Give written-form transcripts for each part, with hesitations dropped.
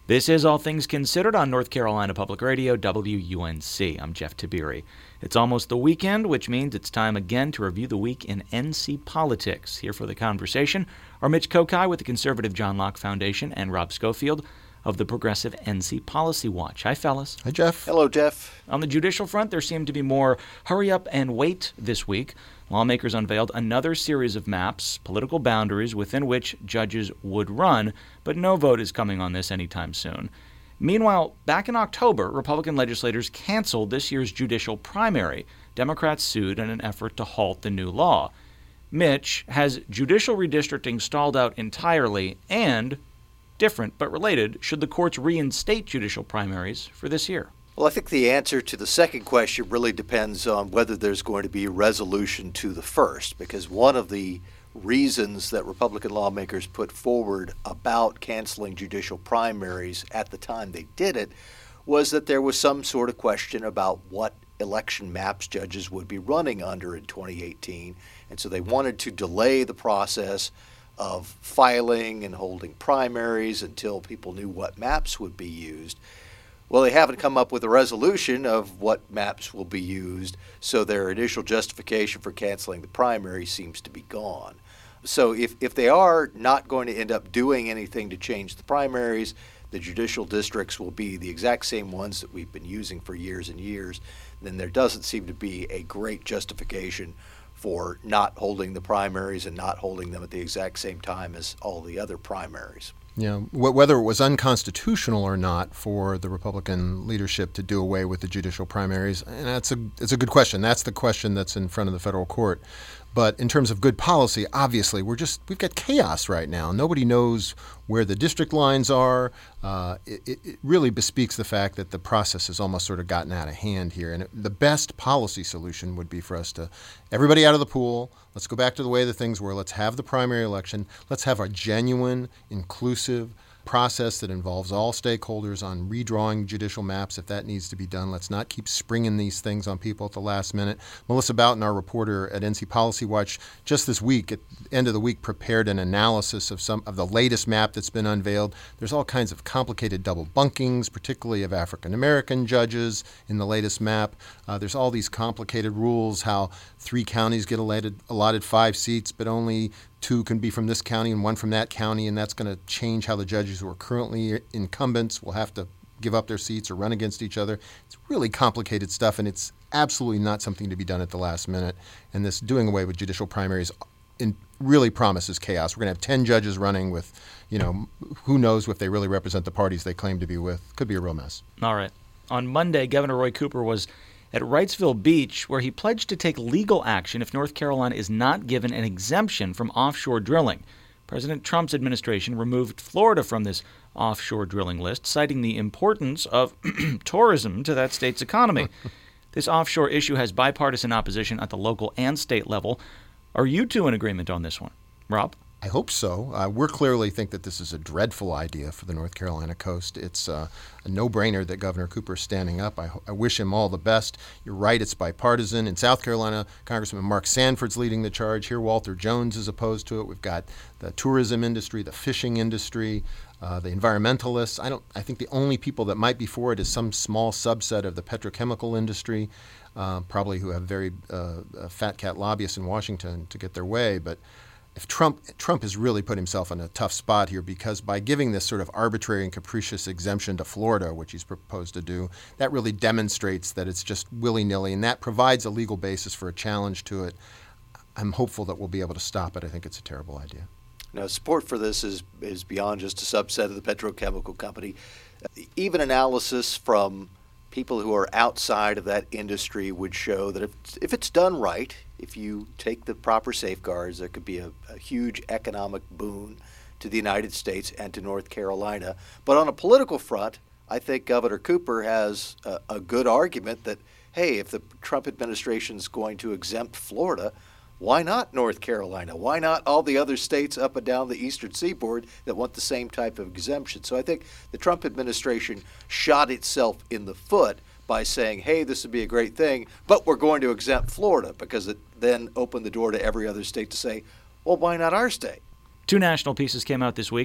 This is All Things Considered on North Carolina Public Radio, WUNC. I'm Jeff Tiberi. It's almost the weekend, which means it's time again to review the week in NC politics. Here for the conversation are Mitch Kokai with the conservative John Locke Foundation and Rob Schofield of the Progressive NC Policy Watch. Hi, fellas. Hi, Jeff. Hello, Jeff. On the judicial front, there seemed to be more hurry up and wait this week. Lawmakers unveiled another series of maps, political boundaries within which judges would run, but no vote is coming on this anytime soon. Meanwhile, back in October, Republican legislators canceled this year's judicial primary. Democrats sued in an effort to halt the new law. Mitch, has judicial redistricting stalled out entirely? And, different but related, should the courts reinstate judicial primaries for this year? Well, I think the answer to the second question really depends on whether there's going to be a resolution to the first, because one of the reasons that Republican lawmakers put forward about canceling judicial primaries at the time they did it was that there was some sort of question about what election maps judges would be running under in 2018, and so they wanted to delay the process of filing and holding primaries until people knew what maps would be used. Well, they haven't come up with a resolution of what maps will be used, so their initial justification for canceling the primary seems to be gone. So if they are not going to end up doing anything to change the primaries, the judicial districts will be the exact same ones that we've been using for years and years, then there doesn't seem to be a great justification for not holding the primaries and not holding them at the exact same time as all the other primaries. Yeah, whether it was unconstitutional or not for the Republican leadership to do away with the judicial primaries, and it's a good question. That's the question that's in front of the federal court. But in terms of good policy, obviously, we've got chaos right now. Nobody knows where the district lines are. It really bespeaks the fact that the process has almost sort of gotten out of hand here. And the best policy solution would be for us to, everybody out of the pool, let's go back to the way the things were. Let's have the primary election. Let's have a genuine, inclusive process that involves all stakeholders on redrawing judicial maps if that needs to be done. Let's not keep springing these things on people at the last minute. Melissa Boughton, our reporter at NC Policy Watch, just this week, at the end of the week, prepared an analysis of some of the latest map that's been unveiled. There's all kinds of complicated double bunkings, particularly of African-American judges in the latest map. There's all these complicated rules, how 3 counties get allotted 5 seats, but only 2 can be from this county and 1 from that county, and that's going to change how the judges who are currently incumbents will have to give up their seats or run against each other. It's really complicated stuff, and it's absolutely not something to be done at the last minute. And this doing away with judicial primaries really promises chaos. We're going to have 10 judges running with, who knows if they really represent the parties they claim to be with. Could be a real mess. All right. On Monday, Governor Roy Cooper was at Wrightsville Beach, where he pledged to take legal action if North Carolina is not given an exemption from offshore drilling. President Trump's administration removed Florida from this offshore drilling list, citing the importance of tourism to that state's economy. This offshore issue has bipartisan opposition at the local and state level. Are you two in agreement on this one? Rob? I hope so. We clearly think that this is a dreadful idea for the North Carolina coast. It's a no-brainer that Governor Cooper is standing up. I wish him all the best. You're right, it's bipartisan. In South Carolina, Congressman Mark Sanford's leading the charge. Here, Walter Jones is opposed to it. We've got the tourism industry, the fishing industry, the environmentalists. I think the only people that might be for it is some small subset of the petrochemical industry, probably who have very fat cat lobbyists in Washington to get their way. But if Trump has really put himself in a tough spot here, because by giving this sort of arbitrary and capricious exemption to Florida, which he's proposed to do, that really demonstrates that it's just willy-nilly, and that provides a legal basis for a challenge to it. I'm hopeful that we'll be able to stop it. I think it's a terrible idea. Now, support for this is beyond just a subset of the petrochemical company. Even analysis from people who are outside of that industry would show that if it's done right, if you take the proper safeguards, there could be a huge economic boon to the United States and to North Carolina. But on a political front, I think Governor Cooper has a good argument that, hey, if the Trump administration is going to exempt Florida, why not North Carolina? Why not all the other states up and down the eastern seaboard that want the same type of exemption? So I think the Trump administration shot itself in the foot by saying, hey, this would be a great thing, but we're going to exempt Florida, because it then opened the door to every other state to say, well, why not our state? 2 national pieces came out this week.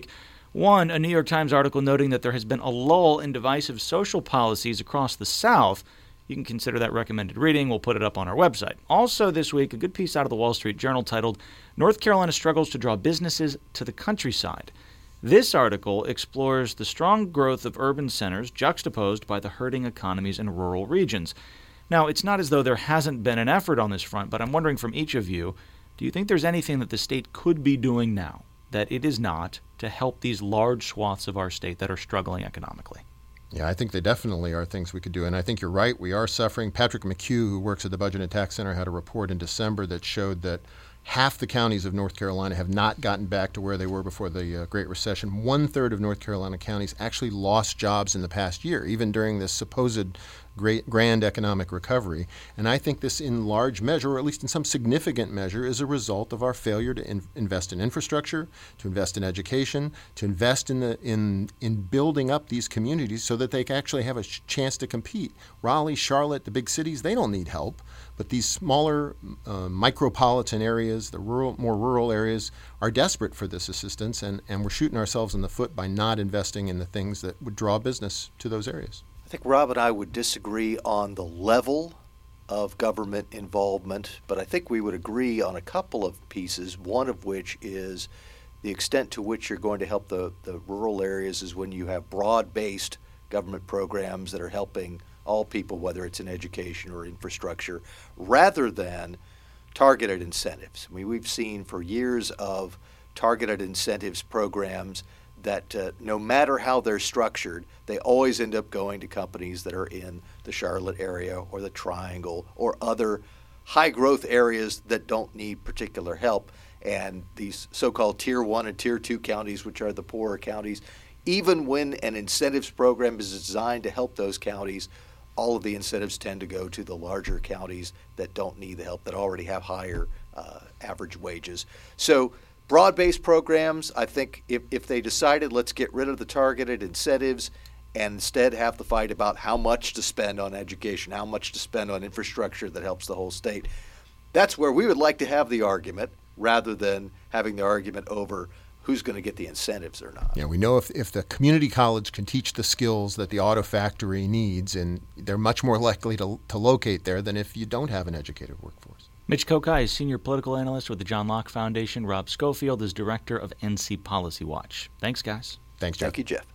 One, a New York Times article noting that there has been a lull in divisive social policies across the South. You can consider that recommended reading. We'll put it up on our website. Also this week, a good piece out of the Wall Street Journal titled, North Carolina Struggles to Draw Businesses to the Countryside. This article explores the strong growth of urban centers juxtaposed by the hurting economies in rural regions. Now, it's not as though there hasn't been an effort on this front, but I'm wondering from each of you, do you think there's anything that the state could be doing now that it is not to help these large swaths of our state that are struggling economically? Yeah, I think there definitely are things we could do. And I think you're right. We are suffering. Patrick McHugh, who works at the Budget and Tax Center, had a report in December that showed that half the counties of North Carolina have not gotten back to where they were before the Great Recession. 1/3 of North Carolina counties actually lost jobs in the past year, even during this supposed grand economic recovery. And I think this in large measure, or at least in some significant measure, is a result of our failure to invest in infrastructure, to invest in education, to invest in building up these communities so that they can actually have a chance to compete. Raleigh, Charlotte, the big cities, they don't need help. But these smaller micropolitan areas, the more rural areas, are desperate for this assistance, and we're shooting ourselves in the foot by not investing in the things that would draw business to those areas. I think Rob and I would disagree on the level of government involvement, but I think we would agree on a couple of pieces, one of which is the extent to which you're going to help the rural areas is when you have broad-based government programs that are helping all people, whether it's in education or infrastructure, rather than targeted incentives. I mean, we've seen for years of targeted incentives programs that no matter how they're structured, they always end up going to companies that are in the Charlotte area or the Triangle or other high growth areas that don't need particular help. And these so-called Tier 1 and Tier 2 counties, which are the poorer counties, even when an incentives program is designed to help those counties, all of the incentives tend to go to the larger counties that don't need the help, that already have higher average wages. So broad-based programs, I think if they decided let's get rid of the targeted incentives and instead have the fight about how much to spend on education, how much to spend on infrastructure that helps the whole state, that's where we would like to have the argument rather than having the argument over who's going to get the incentives or not. Yeah, we know if the community college can teach the skills that the auto factory needs, and they're much more likely to locate there than if you don't have an educated workforce. Mitch Kokai is Senior Political Analyst with the John Locke Foundation. Rob Schofield is Director of NC Policy Watch. Thanks, guys. Thanks, Jeff. Thank you, Jeff.